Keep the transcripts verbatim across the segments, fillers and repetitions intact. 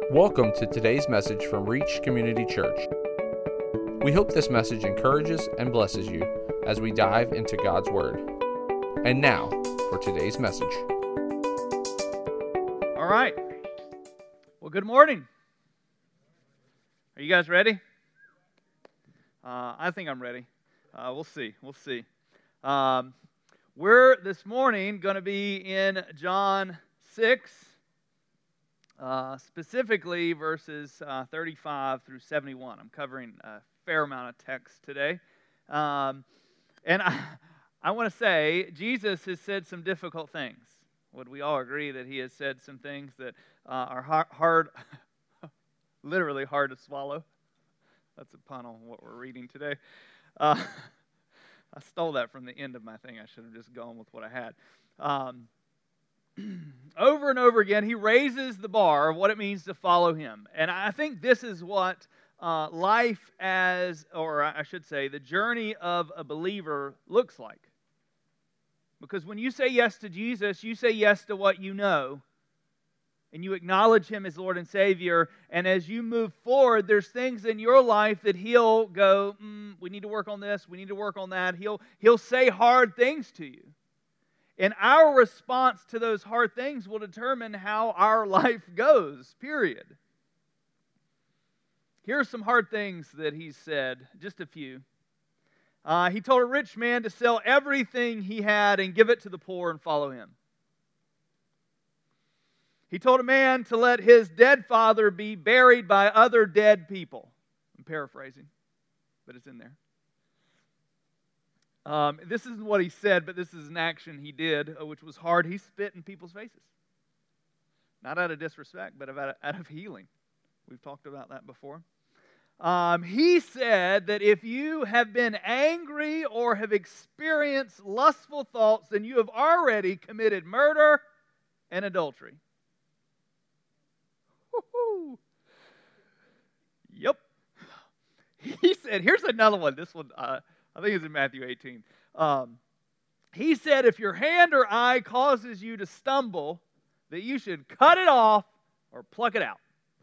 Welcome to today's message from Reach Community Church. We hope this message encourages and blesses you as we dive into God's Word. And now, for today's message. All right. Well, good morning. Are you guys ready? Uh, I think I'm ready. Uh, we'll see. We'll see. Um, we're this morning going to be in John six. Uh, specifically verses uh, thirty-five through seventy-one. I'm covering a fair amount of text today. Um, and I, I want to say, Jesus has said some difficult things. Would we all agree that he has said some things that uh, are hard, hard literally hard to swallow? That's a pun on what we're reading today. Uh, I stole that from the end of my thing. I should have just gone with what I had. Um, Over and over again, he raises the bar of what it means to follow him. And I think this is what uh, life as, or I should say, the journey of a believer looks like. Because when you say yes to Jesus, you say yes to what you know. And you acknowledge him as Lord and Savior. And as you move forward, there's things in your life that he'll go, mm, we need to work on this, we need to work on that. He'll, he'll say hard things to you. And our response to those hard things will determine how our life goes, period. Here are some hard things that he said, just a few. Uh, he told a rich man to sell everything he had and give it to the poor and follow him. He told a man to let his dead father be buried by other dead people. I'm paraphrasing, but it's in there. Um, this isn't what he said, but this is an action he did, uh, which was hard. He spit in people's faces. Not out of disrespect, but out of, out of healing. We've talked about that before. Um, he said that if you have been angry or have experienced lustful thoughts, then you have already committed murder and adultery. Woo-hoo. Yep. He said, here's another one. This one... Uh, I think it's in Matthew eighteen. Um, he said, if your hand or eye causes you to stumble, that you should cut it off or pluck it out.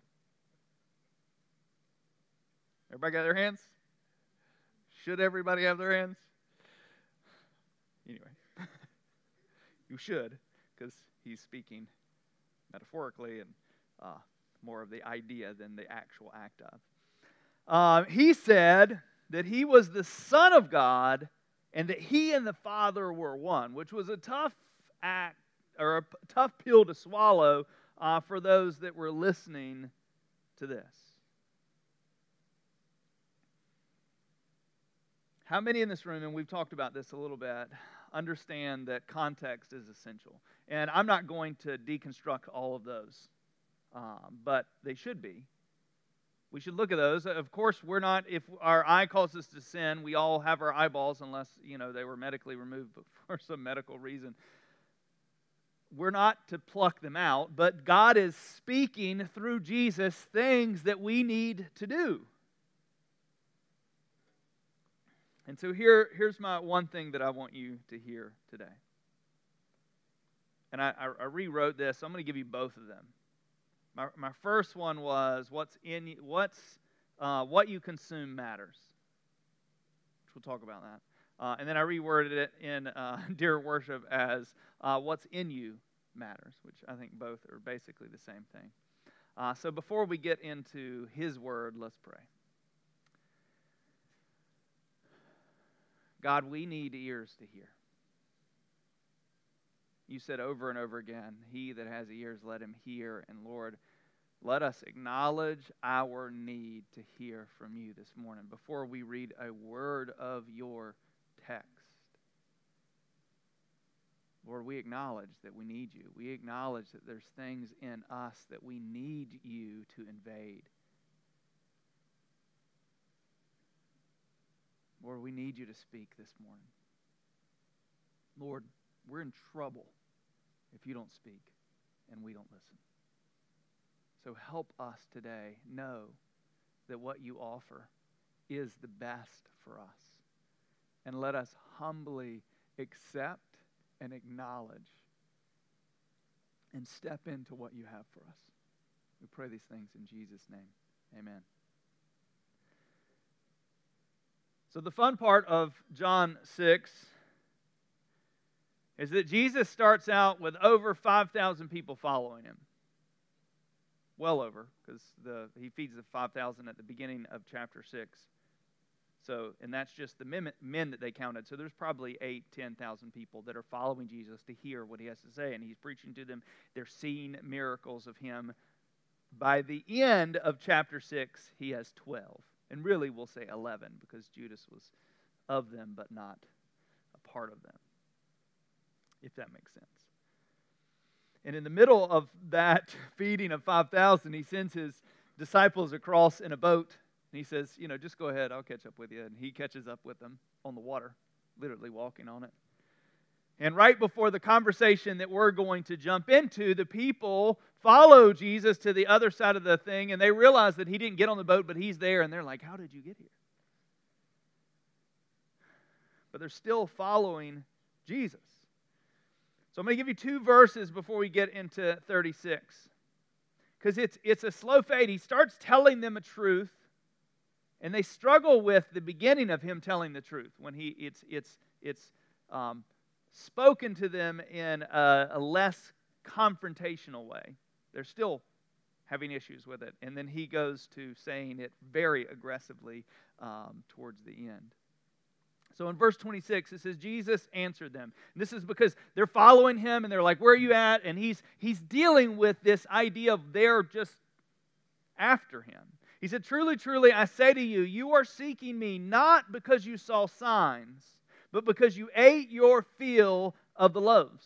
Everybody got their hands? Should everybody have their hands? Anyway, you should, because he's speaking metaphorically and uh, more of the idea than the actual act of. Uh, he said that he was the Son of God and that he and the Father were one, which was a tough act or a tough pill to swallow uh, for those that were listening to this. How many in this room, and we've talked about this a little bit, understand that context is essential? And I'm not going to deconstruct all of those, um, but they should be. We should look at those. Of course, we're not, if our eye calls us to sin, we all have our eyeballs unless, you know, they were medically removed for some medical reason. We're not to pluck them out, but God is speaking through Jesus things that we need to do. And so here, here's my one thing that I want you to hear today. And I, I, I rewrote this, so I'm going to give you both of them. My my first one was what's in what's uh, what you consume matters. Which we'll talk about that. Uh, and then I reworded it in uh, Dear Worship as uh, what's in you matters, which I think both are basically the same thing. Uh, so before we get into His Word, let's pray. God, we need ears to hear. You said over and over again, he that has ears, let him hear. And Lord, let us acknowledge our need to hear from you this morning before we read a word of your text. Lord, we acknowledge that we need you. We acknowledge that there's things in us that we need you to invade. Lord, we need you to speak this morning. Lord, we're in trouble if you don't speak and we don't listen. So help us today know that what you offer is the best for us. And let us humbly accept and acknowledge and step into what you have for us. We pray these things in Jesus' name. Amen. So the fun part of John six is that Jesus starts out with over five thousand people following him. Well over, because the he feeds the five thousand at the beginning of chapter six. So, and that's just the men, men that they counted. So there's probably eight, ten thousand people that are following Jesus to hear what he has to say, and he's preaching to them. They're seeing miracles of him. By the end of chapter six, he has twelve. And really, we'll say eleven, because Judas was of them, but not a part of them, if that makes sense. And in the middle of that feeding of five thousand, he sends his disciples across in a boat. And he says, you know, just go ahead, I'll catch up with you. And he catches up with them on the water, literally walking on it. And right before the conversation that we're going to jump into, the people follow Jesus to the other side of the thing, and they realize that he didn't get on the boat, but he's there. And they're like, how did you get here? But they're still following Jesus. So I'm going to give you two verses before we get into thirty-six. Because it's, it's a slow fade. He starts telling them a truth, and they struggle with the beginning of him telling the truth when he it's it's it's um, spoken to them in a, a less confrontational way. They're still having issues with it, and then he goes to saying it very aggressively um, towards the end. So in verse twenty-six, it says, Jesus answered them. And this is because they're following him, and they're like, where are you at? And he's he's dealing with this idea of they're just after him. He said, truly, truly, I say to you, you are seeking me not because you saw signs, but because you ate your fill of the loaves.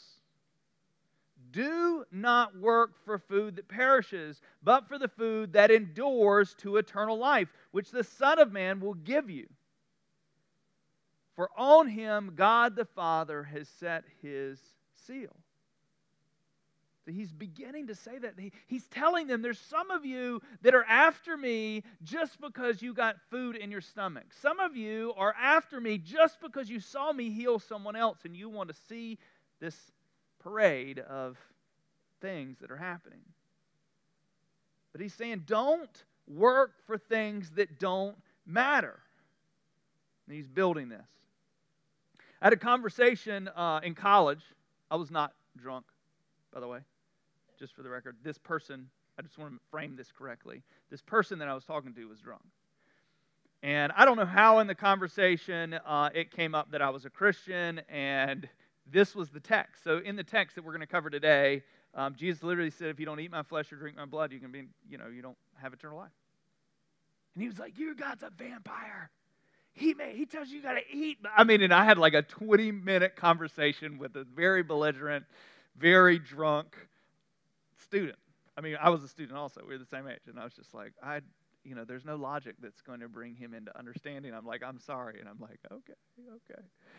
Do not work for food that perishes, but for the food that endures to eternal life, which the Son of Man will give you. For on him God the Father has set his seal. So he's beginning to say that. He, he's telling them there's some of you that are after me just because you got food in your stomach. Some of you are after me just because you saw me heal someone else and you want to see this parade of things that are happening. But he's saying don't work for things that don't matter. And he's building this. I had a conversation uh, in college. I was not drunk, by the way, just for the record. This person, I just want to frame this correctly. This person that I was talking to was drunk. And I don't know how in the conversation uh, it came up that I was a Christian, and this was the text. So in the text that we're going to cover today, um, Jesus literally said, if you don't eat my flesh or drink my blood, you can be, you know, you don't have eternal life. And he was like, your God's a vampire. He may, he tells you you got to eat. I mean, and I had like a twenty-minute conversation with a very belligerent, very drunk student. I mean, I was a student also. We were the same age. And I was just like, I, you know, there's no logic that's going to bring him into understanding. I'm like, I'm sorry. And I'm like, okay, okay.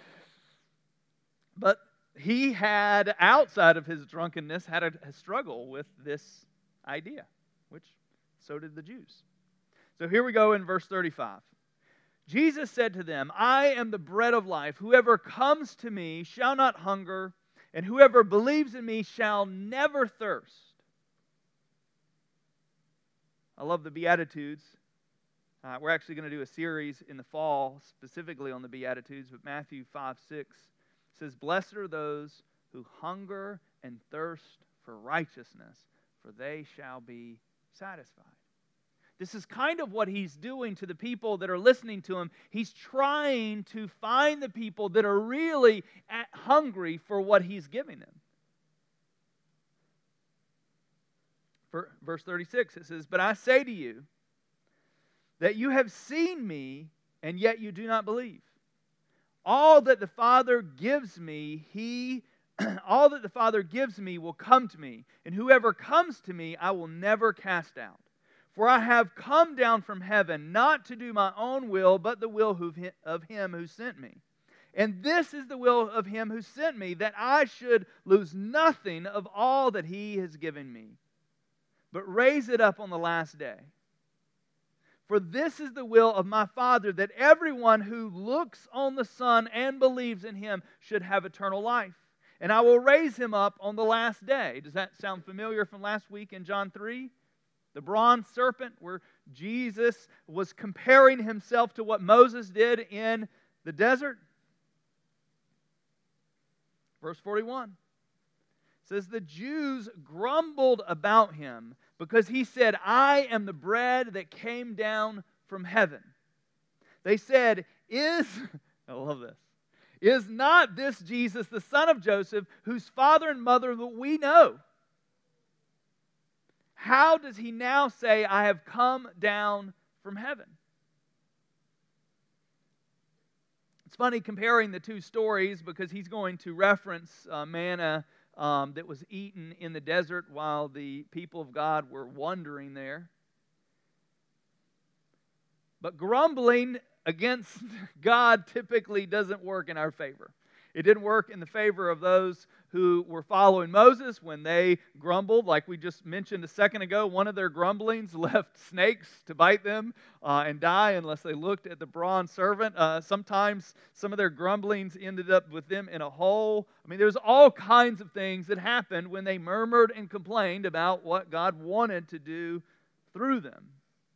But he had, outside of his drunkenness, had a, a struggle with this idea, which so did the Jews. So here we go in verse thirty-five. Jesus said to them, I am the bread of life. Whoever comes to me shall not hunger, and whoever believes in me shall never thirst. I love the Beatitudes. Uh, we're actually going to do a series in the fall specifically on the Beatitudes, but Matthew five six says, blessed are those who hunger and thirst for righteousness, for they shall be satisfied. This is kind of what he's doing to the people that are listening to him. He's trying to find the people that are really at, hungry for what he's giving them. For verse thirty-six, it says, but I say to you that you have seen me, and yet you do not believe. All that the Father gives me, he, all that the Father gives me will come to me, and whoever comes to me, I will never cast out. For I have come down from heaven, not to do my own will, but the will of him who sent me. And this is the will of him who sent me, that I should lose nothing of all that he has given me, but raise it up on the last day. For this is the will of my Father, that everyone who looks on the Son and believes in him should have eternal life. And I will raise him up on the last day. Does that sound familiar from last week in John three? The bronze serpent, where Jesus was comparing himself to what Moses did in the desert. Verse forty-one says, the Jews grumbled about him because he said, I am the bread that came down from heaven. They said, is, I love this, is not this Jesus, the son of Joseph, whose father and mother we know? How does he now say, I have come down from heaven? It's funny comparing the two stories because he's going to reference uh, manna um, that was eaten in the desert while the people of God were wandering there. But grumbling against God typically doesn't work in our favor. It didn't work in the favor of those who were following Moses when they grumbled. Like we just mentioned a second ago, one of their grumblings left snakes to bite them uh, and die unless they looked at the bronze serpent. Uh, sometimes some of their grumblings ended up with them in a hole. I mean, there's all kinds of things that happened when they murmured and complained about what God wanted to do through them.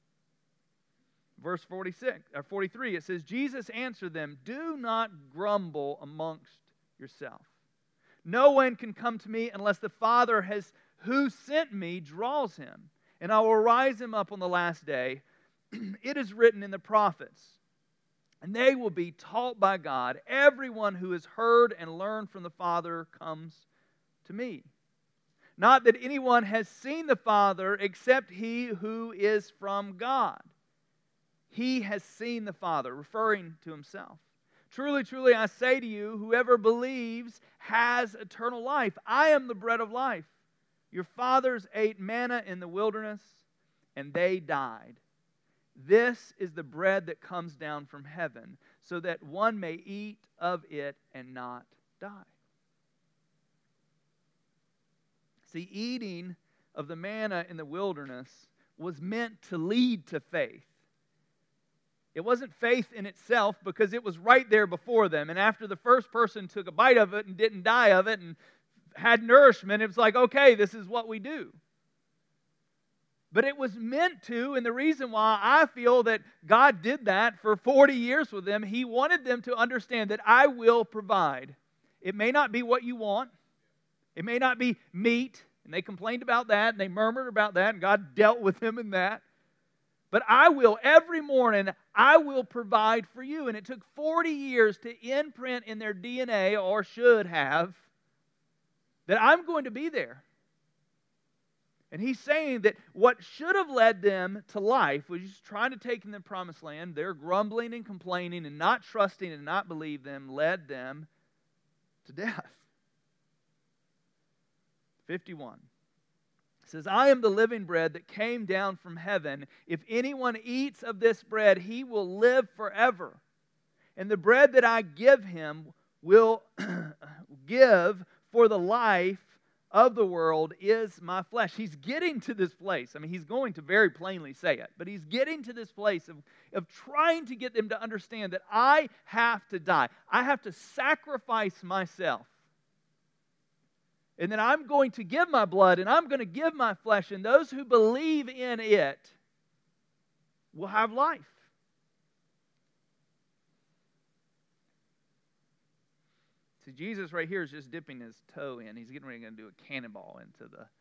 Verse forty-six or forty-three, it says, Jesus answered them, do not grumble amongst yourself. No one can come to me unless the Father has who sent me draws him, and I will rise him up on the last day. It is written in the prophets, and they will be taught by God. Everyone who has heard and learned from the Father comes to me. Not that anyone has seen the Father except he who is from God. He has seen the Father, referring to himself. Truly, truly, I say to you, whoever believes has eternal life. I am the bread of life. Your fathers ate manna in the wilderness, and they died. This is the bread that comes down from heaven, so that one may eat of it and not die. See, eating of the manna in the wilderness was meant to lead to faith. It wasn't faith in itself because it was right there before them. And after the first person took a bite of it and didn't die of it and had nourishment, it was like, okay, this is what we do. But it was meant to, and the reason why I feel that God did that for forty years with them, He wanted them to understand that I will provide. It may not be what you want. It may not be meat. And they complained about that, and they murmured about that, and God dealt with them in that. But I will, every morning, I will provide for you. And it took forty years to imprint in their D N A, or should have, that I'm going to be there. And He's saying that what should have led them to life was just trying to take in the promised land. Their grumbling and complaining and not trusting and not believe them led them to death. fifty-one. It says, I am the living bread that came down from heaven. If anyone eats of this bread, he will live forever. And the bread that I give him will give for the life of the world is my flesh. He's getting to this place. I mean, he's going to very plainly say it, but he's getting to this place of, of trying to get them to understand that I have to die. I have to sacrifice myself. And then I'm going to give my blood, and I'm going to give my flesh, and those who believe in it will have life. See, Jesus right here is just dipping his toe in. He's getting ready to do a cannonball into the,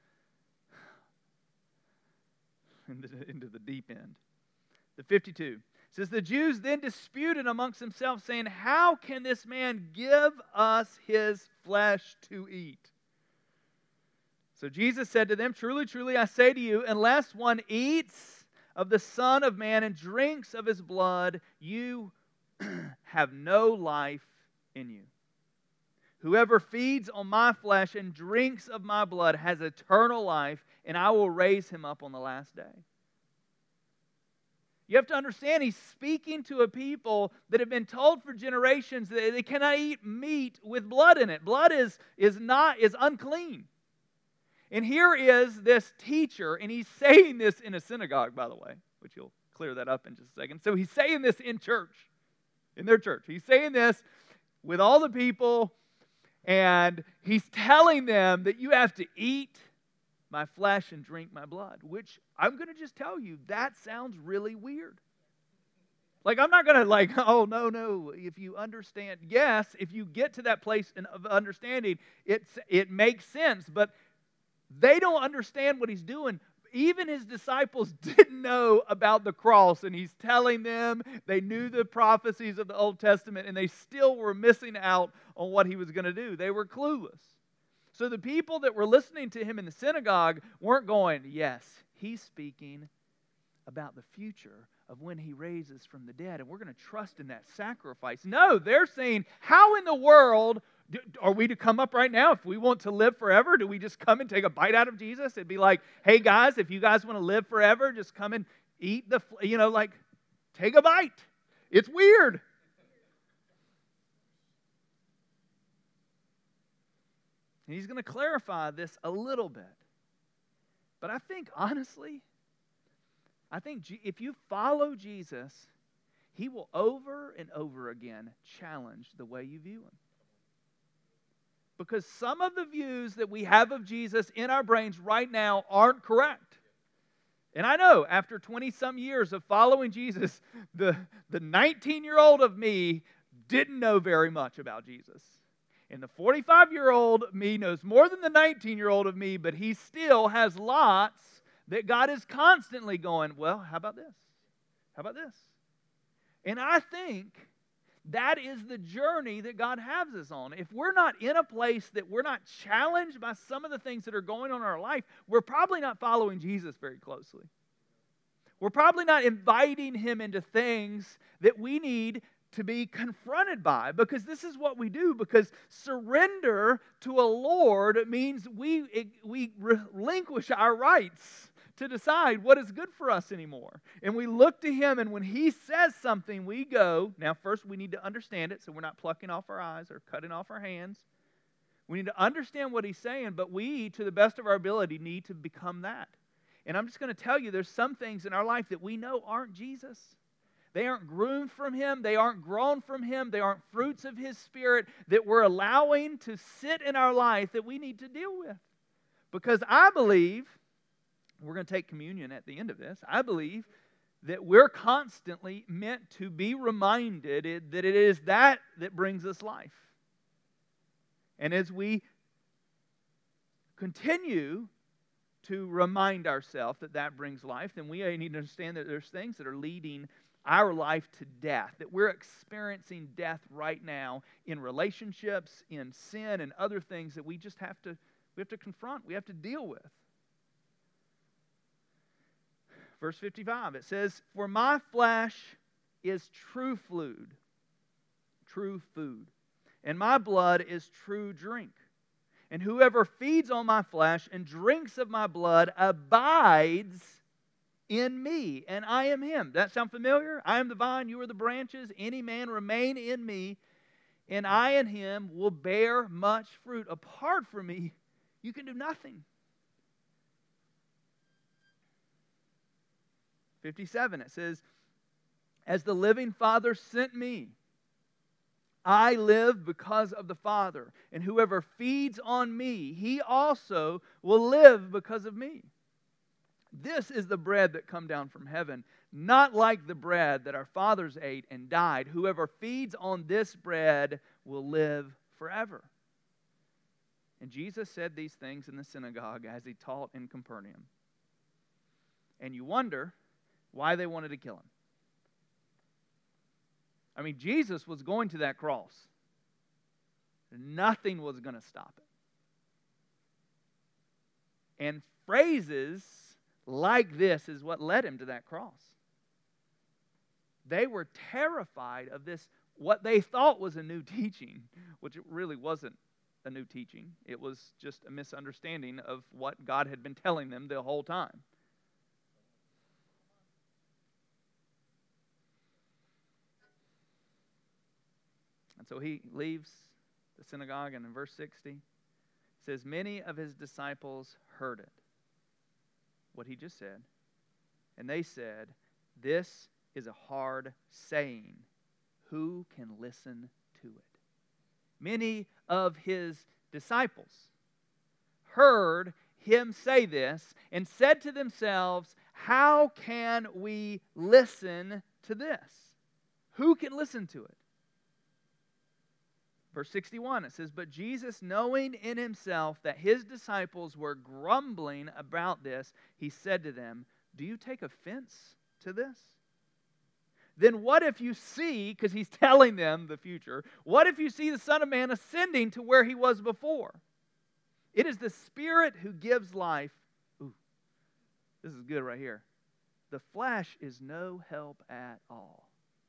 into, into the deep end. The fifty-two says, the Jews then disputed amongst themselves, saying, how can this man give us his flesh to eat? So Jesus said to them, truly, truly, I say to you, unless one eats of the Son of Man and drinks of his blood, you have no life in you. Whoever feeds on my flesh and drinks of my blood has eternal life, and I will raise him up on the last day. You have to understand, he's speaking to a people that have been told for generations that they cannot eat meat with blood in it. Blood is, is not is unclean. And here is this teacher, and he's saying this in a synagogue, by the way, which you'll clear that up in just a second. So he's saying this in church, in their church. He's saying this with all the people, and he's telling them that you have to eat my flesh and drink my blood. Which I'm going to just tell you, that sounds really weird. Like, I'm not going to like, oh, no, no. If you understand, yes, if you get to that place of understanding, it's, it makes sense. But they don't understand what he's doing. Even his disciples didn't know about the cross, and he's telling them they knew the prophecies of the Old Testament, and they still were missing out on what he was going to do. They were clueless. So the people that were listening to him in the synagogue weren't going, yes, he's speaking about the future of when he raises from the dead, and we're going to trust in that sacrifice. No, they're saying, how in the world do, are we to come up right now? If we want to live forever, do we just come and take a bite out of Jesus? It'd be like, hey guys, if you guys want to live forever, just come and eat the, you know, like, take a bite. It's weird. And he's going to clarify this a little bit. But I think, honestly, I think if you follow Jesus, he will over and over again challenge the way you view him. Because some of the views that we have of Jesus in our brains right now aren't correct. And I know, after twenty-some years of following Jesus, the, the nineteen-year-old of me didn't know very much about Jesus. And the forty-five-year-old me knows more than the nineteen-year-old of me, but he still has lots that God is constantly going, well, how about this? How about this? And I think that is the journey that God has us on. If we're not in a place that we're not challenged by some of the things that are going on in our life, we're probably not following Jesus very closely. We're probably not inviting him into things that we need to be confronted by, because this is what we do, because surrender to a Lord means we, we relinquish our rights to decide what is good for us anymore. And we look to him, and when he says something, we go, now first we need to understand it, so we're not plucking off our eyes or cutting off our hands. We need to understand what he's saying, but we, to the best of our ability, need to become that. And I'm just going to tell you, there's some things in our life that we know aren't Jesus. They aren't groomed from him. They aren't grown from him. They aren't fruits of his Spirit that we're allowing to sit in our life that we need to deal with. Because I believe, we're going to take communion at the end of this, I believe that we're constantly meant to be reminded that it is that that brings us life. And as we continue to remind ourselves that that brings life, then we need to understand that there's things that are leading our life to death, that we're experiencing death right now in relationships, in sin, and other things that we just have to we have to confront, we have to deal with. Verse fifty-five, it says, "For my flesh is true food, true food, and my blood is true drink. And whoever feeds on my flesh and drinks of my blood abides in me, and I am him." That sound familiar? I am the vine, you are the branches. Any man remain in me, and I in him will bear much fruit. Apart from me, you can do nothing. fifty-seven, it says, "As the living Father sent me, I live because of the Father, and whoever feeds on me, he also will live because of me. This is the bread that come down from heaven, not like the bread that our fathers ate and died. Whoever feeds on this bread will live forever." And Jesus said these things in the synagogue as he taught in Capernaum. And you wonder why they wanted to kill him. I mean, Jesus was going to that cross. Nothing was going to stop it. And phrases like this is what led him to that cross. They were terrified of this, what they thought was a new teaching, which it really wasn't a new teaching. It was just a misunderstanding of what God had been telling them the whole time. And so he leaves the synagogue, and in verse sixty, it says, "Many of his disciples heard it," what he just said, "and they said, 'This is a hard saying. Who can listen to it?'" Many of his disciples heard him say this and said to themselves, how can we listen to this? Who can listen to it? Verse sixty-one, it says, but Jesus, knowing in himself that his disciples were grumbling about this, he said to them, do you take offense to this? Then what if you see, because he's telling them the future, what if you see the Son of Man ascending to where he was before? It is the Spirit who gives life. Ooh, this is good right here. The flesh is no help at all.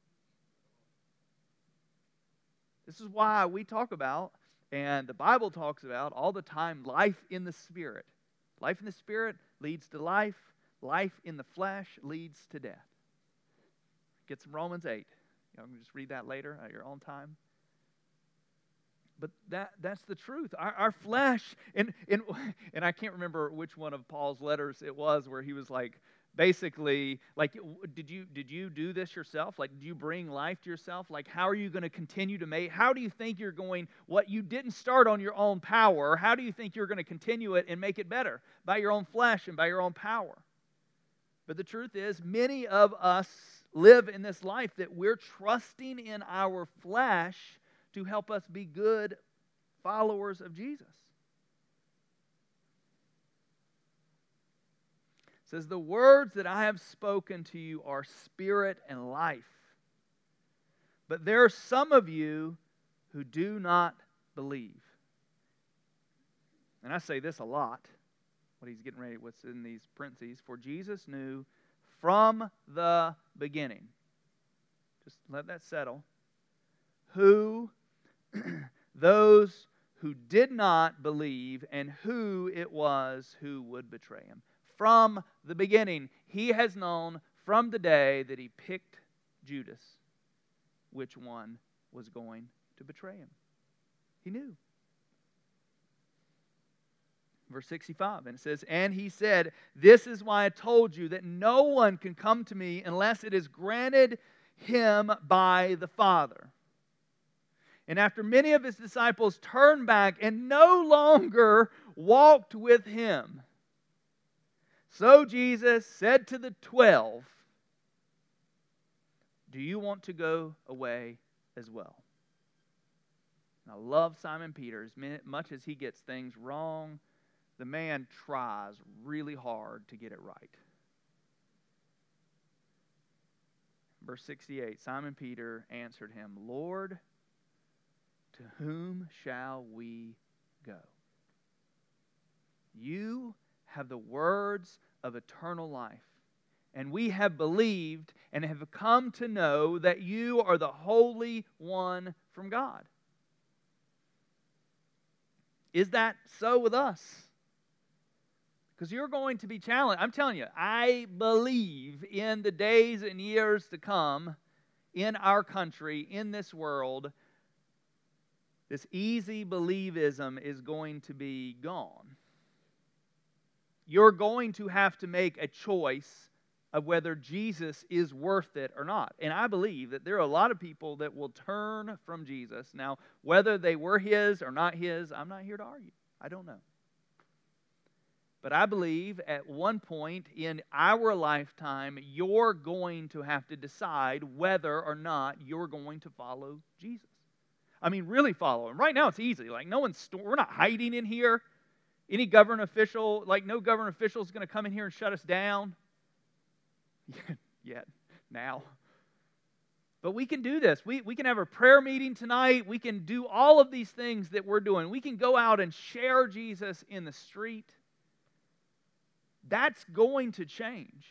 This is why we talk about, and the Bible talks about all the time, life in the Spirit. Life in the Spirit leads to life. Life in the flesh leads to death. Get some Romans eight. You can just read that later at your own time. But that that's the truth. Our, our flesh, and, and, and I can't remember which one of Paul's letters it was where he was like, basically, like, did you did you do this yourself? Like, do you bring life to yourself? Like, how are you going to continue to make, how do you think you're going, what you didn't start on your own power, how do you think you're going to continue it and make it better? By your own flesh and by your own power. But the truth is, many of us live in this life that we're trusting in our flesh to help us be good followers of Jesus. It says, the words that I have spoken to you are spirit and life. But there are some of you who do not believe. And I say this a lot, what he's getting ready, what's in these parentheses. For Jesus knew from the beginning, just let that settle, who those who did not believe and who it was who would betray him. From the beginning, he has known from the day that he picked Judas which one was going to betray him. He knew. Verse sixty-five, and it says, and he said, this is why I told you that no one can come to me unless it is granted him by the Father. And after many of his disciples turned back and no longer walked with him, so Jesus said to the twelve, do you want to go away as well? And I love Simon Peter. As much as he gets things wrong, the man tries really hard to get it right. Verse sixty-eight, Simon Peter answered him, Lord, to whom shall we go? You have the words of eternal life, and we have believed and have come to know that you are the Holy One from God. Is that so with us? Because you're going to be challenged. I'm telling you, I believe in the days and years to come in our country, in this world, this easy believism is going to be gone. You're going to have to make a choice of whether Jesus is worth it or not. And I believe that there are a lot of people that will turn from Jesus. Now, whether they were his or not his, I'm not here to argue. I don't know. But I believe at one point in our lifetime, you're going to have to decide whether or not you're going to follow Jesus. I mean, really follow him. Right now it's easy. Like, no one's, we're not hiding in here. Any government official, like no government official is going to come in here and shut us down. Yet, now. But we can do this. We, we can have a prayer meeting tonight. We can do all of these things that we're doing. We can go out and share Jesus in the street. That's going to change.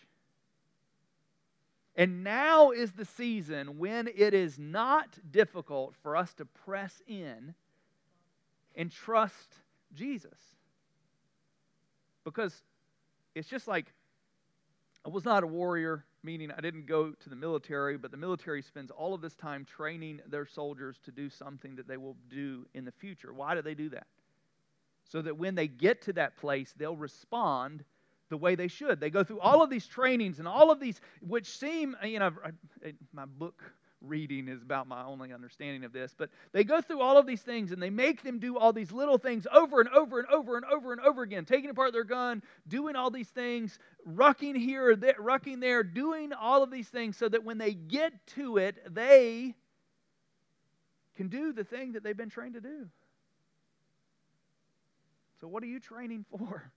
And now is the season when it is not difficult for us to press in and trust Jesus. Because it's just like, I was not a warrior, meaning I didn't go to the military, but the military spends all of this time training their soldiers to do something that they will do in the future. Why do they do that? So that when they get to that place, they'll respond the way they should. They go through all of these trainings and all of these, which seem, you know, my book reading is about my only understanding of this. But they go through all of these things, and they make them do all these little things over and over and over and over and over again, taking apart their gun, doing all these things, rucking here or there, rucking there, doing all of these things so that when they get to it, they can do the thing that they've been trained to do. So what are you training for?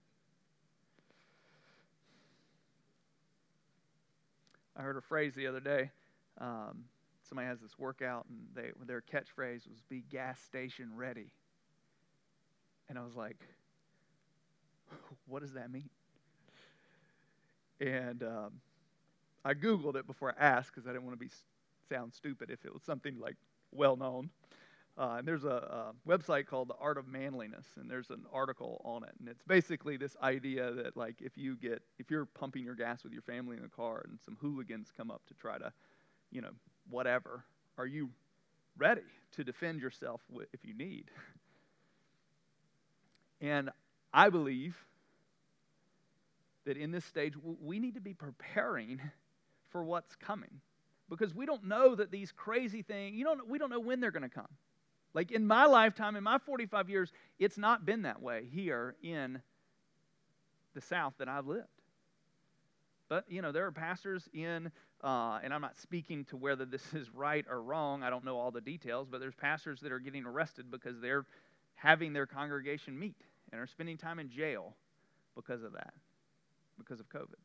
I heard a phrase the other day. Um, somebody has this workout, and they, their catchphrase was, "Be gas station ready." And I was like, what does that mean? And um, I Googled it before I asked because I didn't want to be sound stupid if it was something like well-known. Uh, and there's a, a website called The Art of Manliness, and there's an article on it. And it's basically this idea that, like, if you get, if you're pumping your gas with your family in the car and some hooligans come up to try to, you know, whatever, are you ready to defend yourself if you need? And I believe that in this stage, we need to be preparing for what's coming, because we don't know that these crazy things, you don't, we don't know when they're going to come. Like in my lifetime, in my forty-five years, it's not been that way here in the South that I've lived. But, you know, there are pastors in, uh, and I'm not speaking to whether this is right or wrong. I don't know all the details, but there's pastors that are getting arrested because they're having their congregation meet and are spending time in jail because of that, because of COVID.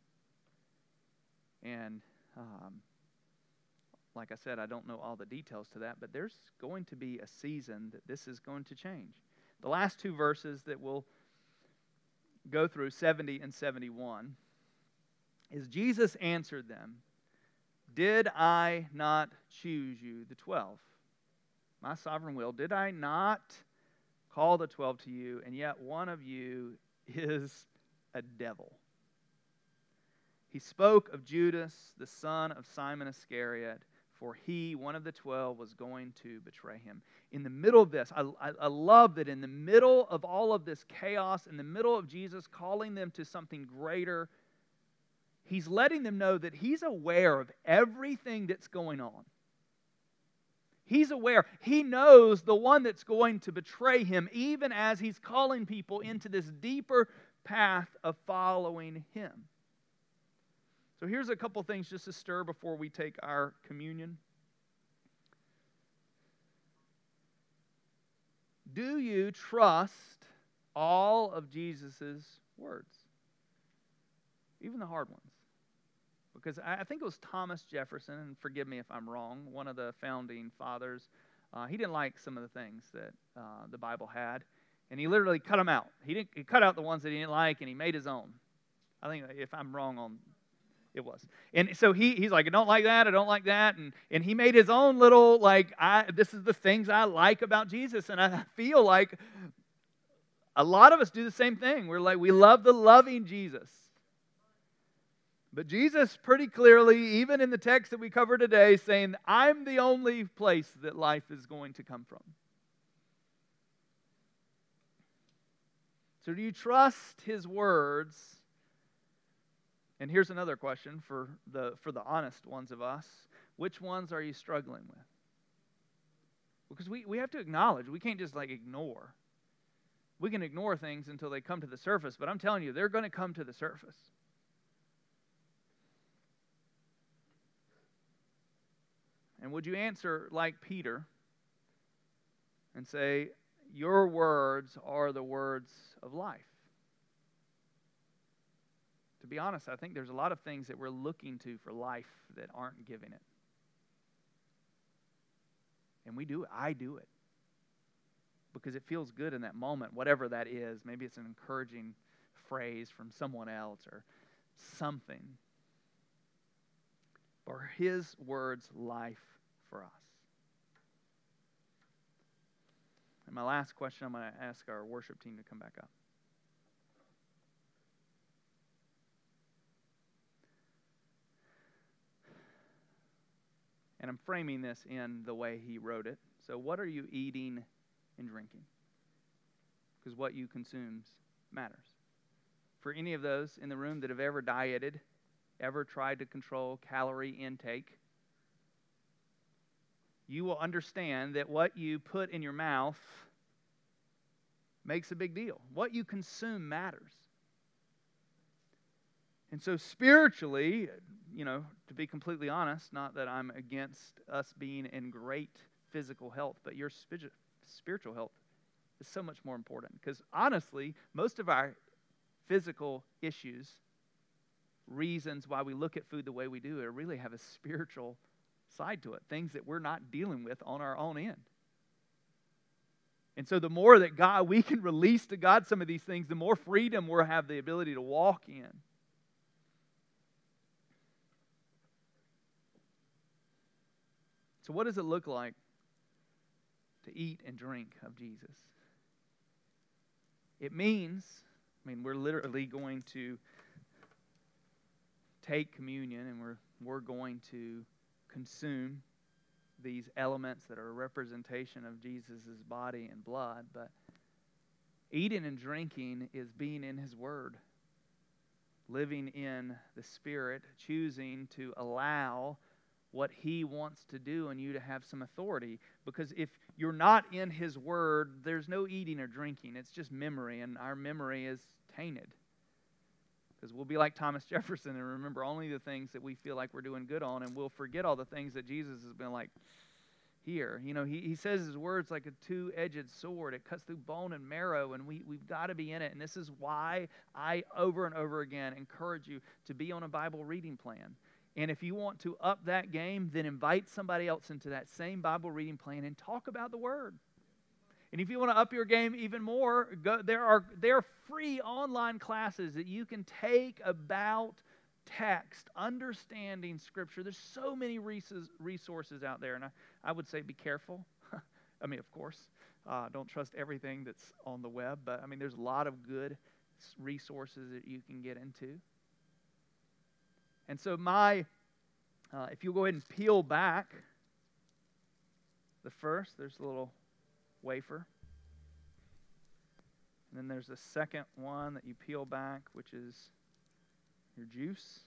And um, like I said, I don't know all the details to that, but there's going to be a season that this is going to change. The last two verses that we'll go through, seventy and seventy-one, is Jesus answered them, "Did I not choose you, the twelve? My sovereign will. Did I not call the twelve to you, and yet one of you is a devil?" He spoke of Judas, the son of Simon Iscariot, for he, one of the twelve, was going to betray him. In the middle of this, I, I, I love that in the middle of all of this chaos, in the middle of Jesus calling them to something greater, he's letting them know that he's aware of everything that's going on. He's aware. He knows the one that's going to betray him, even as he's calling people into this deeper path of following him. So here's a couple things just to stir before we take our communion. Do you trust all of Jesus' words? Even the hard ones. Because I think it was Thomas Jefferson, and forgive me if I'm wrong, one of the founding fathers. Uh, he didn't like some of the things that uh, the Bible had, and he literally cut them out. He didn't. He cut out the ones that he didn't like, and he made his own. I think if I'm wrong on, it was. And so he he's like, I don't like that. I don't like that, and and he made his own little like. I this is the things I like about Jesus, and I feel like a lot of us do the same thing. We're like we love the loving Jesus. But Jesus pretty clearly, even in the text that we cover today, saying, I'm the only place that life is going to come from. So do you trust His words? And here's another question for the, for the honest ones of us. Which ones are you struggling with? Because we, we have to acknowledge, we can't just like ignore. We can ignore things until they come to the surface, but I'm telling you, they're going to come to the surface. And would you answer like Peter and say, your words are the words of life? To be honest, I think there's a lot of things that we're looking to for life that aren't giving it. And we do it. I do it. Because it feels good in that moment, whatever that is. Maybe it's an encouraging phrase from someone else or something. Or His words life for us? And my last question, I'm going to ask our worship team to come back up. And I'm framing this in the way he wrote it. So what are you eating and drinking? Because what you consume matters. For any of those in the room that have ever dieted, ever tried to control calorie intake, you will understand that what you put in your mouth makes a big deal. What you consume matters. And so spiritually, you know, to be completely honest, not that I'm against us being in great physical health, but your spiritual health is so much more important. Because honestly, most of our physical issues, reasons why we look at food the way we do, it really have a spiritual side to it. Things that we're not dealing with on our own end. And so the more that God, we can release to God some of these things, the more freedom we'll have the ability to walk in. So what does it look like to eat and drink of Jesus? It means, I mean, we're literally going to take communion and we're, we're going to consume these elements that are a representation of Jesus' body and blood. But eating and drinking is being in His Word, living in the Spirit, choosing to allow what He wants to do and you to have some authority. Because if you're not in His Word, there's no eating or drinking. It's just memory, and our memory is tainted. Because we'll be like Thomas Jefferson and remember only the things that we feel like we're doing good on, and we'll forget all the things that Jesus has been like, here. You know, he, he says His Word's like a two-edged sword. It cuts through bone and marrow, and we, we've got to be in it. And this is why I, over and over again, encourage you to be on a Bible reading plan. And if you want to up that game, then invite somebody else into that same Bible reading plan and talk about the Word. And if you want to up your game even more, go, there are there are free online classes that you can take about text, understanding Scripture. There's so many resources out there, and I, I would say be careful. I mean, of course, uh, don't trust everything that's on the web, but I mean, there's a lot of good resources that you can get into. And so my, uh, if you'll go ahead and peel back the first, there's a little wafer. And then there's the second one that you peel back, which is your juice.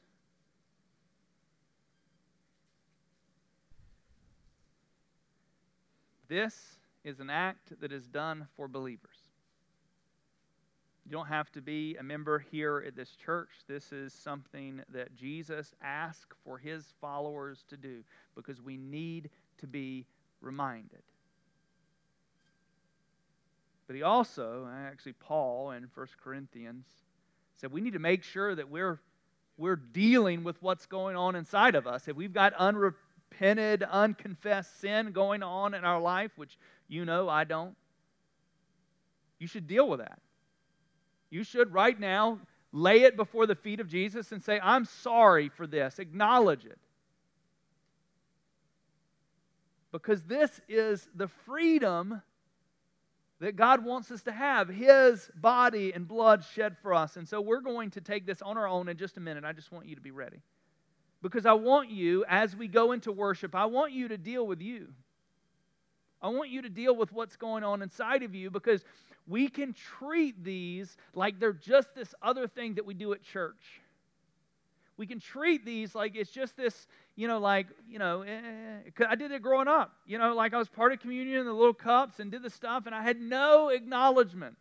This is an act that is done for believers. You don't have to be a member here at this church. This is something that Jesus asked for His followers to do because we need to be reminded. But he also, actually Paul in First Corinthians, said we need to make sure that we're, we're dealing with what's going on inside of us. If we've got unrepented, unconfessed sin going on in our life, which you know I don't, you should deal with that. You should right now lay it before the feet of Jesus and say, I'm sorry for this. Acknowledge it. Because this is the freedom that God wants us to have, His body and blood shed for us. And so we're going to take this on our own in just a minute. I just want you to be ready. Because I want you, as we go into worship, I want you to deal with you. I want you to deal with what's going on inside of you, because we can treat these like they're just this other thing that we do at church. We can treat these like it's just this, you know, like, you know, eh, I did it growing up. You know, like I was part of communion in the little cups and did the stuff, and I had no acknowledgement.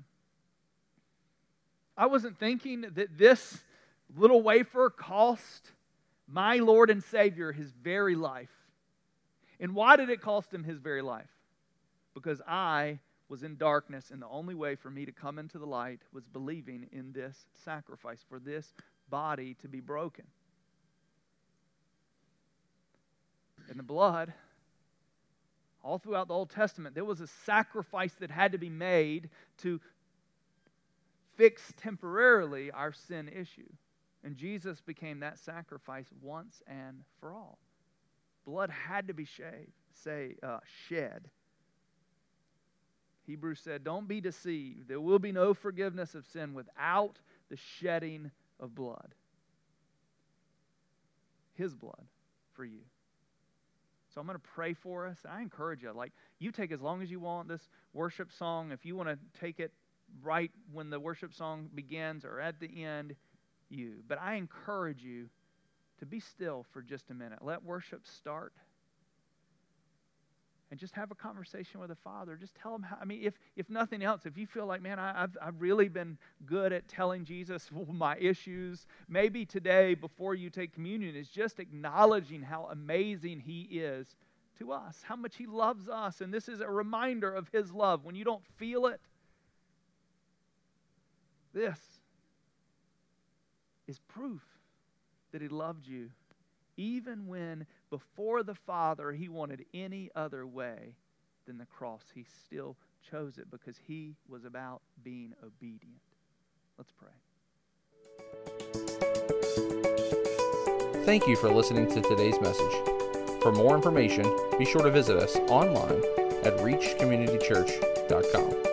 I wasn't thinking that this little wafer cost my Lord and Savior His very life. And why did it cost Him His very life? Because I was in darkness, and the only way for me to come into the light was believing in this sacrifice, for this body to be broken. And the blood, all throughout the Old Testament, there was a sacrifice that had to be made to fix temporarily our sin issue. And Jesus became that sacrifice once and for all. Blood had to be shaved, say, uh, shed. Hebrews said, don't be deceived. There will be no forgiveness of sin without the shedding of blood. His blood for you. So I'm going to pray for us. I encourage you, like, you take as long as you want this worship song. If you want to take it right when the worship song begins or at the end, you. But I encourage you to be still for just a minute. Let worship start. and just have a conversation with the Father. Just tell him how, I mean, if, if nothing else, if you feel like, man, I, I've, I've really been good at telling Jesus my issues, maybe today before you take communion is just acknowledging how amazing he is to us, how much he loves us. And this is a reminder of his love. When you don't feel it, this is proof that he loved you, even when before the Father he wanted any other way than the cross. He still chose it because he was about being obedient. Let's pray. Thank you for listening to today's message. For more information, be sure to visit us online at reach community church dot com.